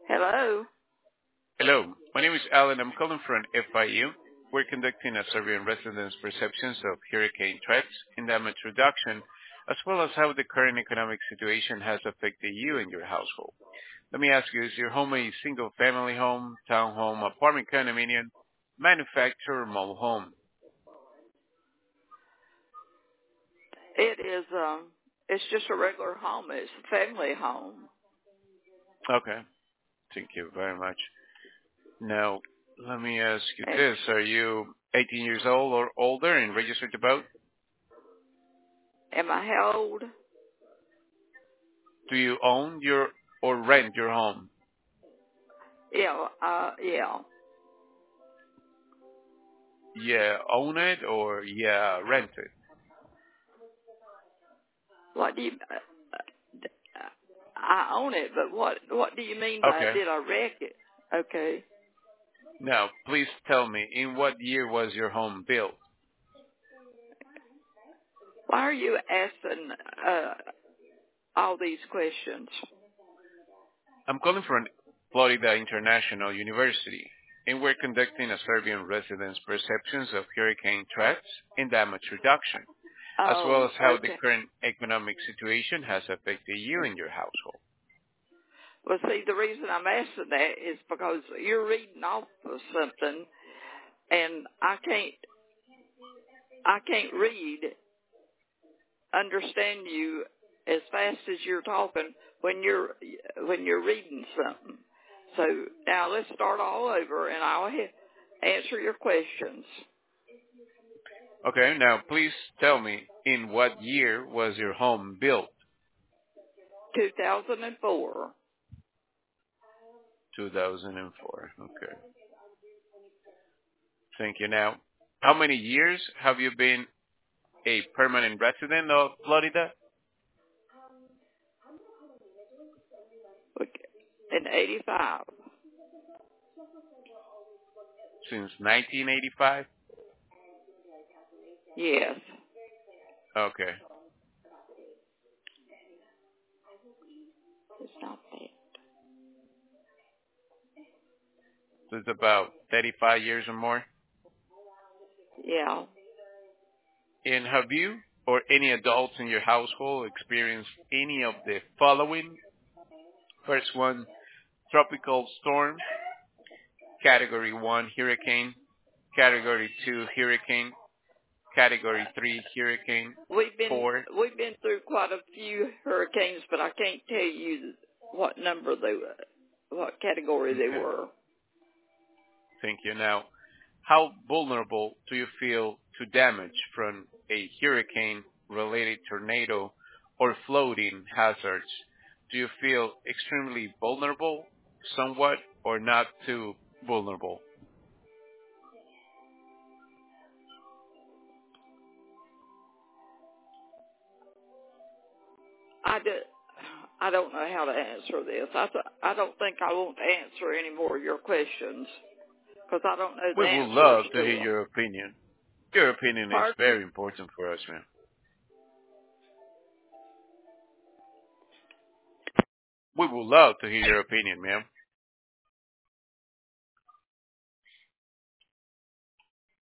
Hello. Hello, my name is Alan. I'm calling from FIU. We're conducting a survey on residents' perceptions of hurricane threats and damage reduction, as well as how the current economic situation has affected you and your household. Let me ask you, is your home a single-family home, townhome, apartment condominium, manufactured, or mobile home? It is. It's just a regular home. It's a family home. Okay, thank you very much. Now, let me ask you And this. Are you 18 years old or older and registered to vote? am I how old? Do you own your or rent your home? Yeah. Yeah. Yeah, own it or yeah, rent it? What do you? I own it, but what do you mean by Okay. did I wreck it? Okay. Now, please tell me, in what year was your home built? Why are you asking all these questions? I'm calling from Florida International University, and we're conducting a survey on residents' perceptions of hurricane threats and damage reduction, as well Oh, as how the okay. current economic situation has affected you and your household. Well, see, the reason I'm asking that is because you're reading off of something, and I can't understand you as fast as you're talking when you're reading something. So now let's start all over, and I'll answer your questions. Okay, now please tell me, in what year was your home built? 2004. 2004. Okay. Thank you. Now, how many years have you been a permanent resident of Florida? Okay. In 85. Since 1985? Yes. Okay. It's not that. So it's about 35 years or more. Yeah. And have you or any adults in your household experienced any of the following? First one, tropical storm, Category 1 hurricane, Category 2 hurricane, Category 3 hurricane, We've been 4. through quite a few hurricanes, but I can't tell you what number they were, what category they Okay. were. Thank you. Now, how vulnerable do you feel to damage from a hurricane-related tornado or flooding hazards? Do you feel extremely vulnerable, somewhat, or not too vulnerable? I don't know how to answer this. I don't think I want to answer any more of your questions because I don't know the We would answers love to to hear them. your opinion. Your opinion is Pardon? very important for us, ma'am. We would love to hear your opinion, ma'am.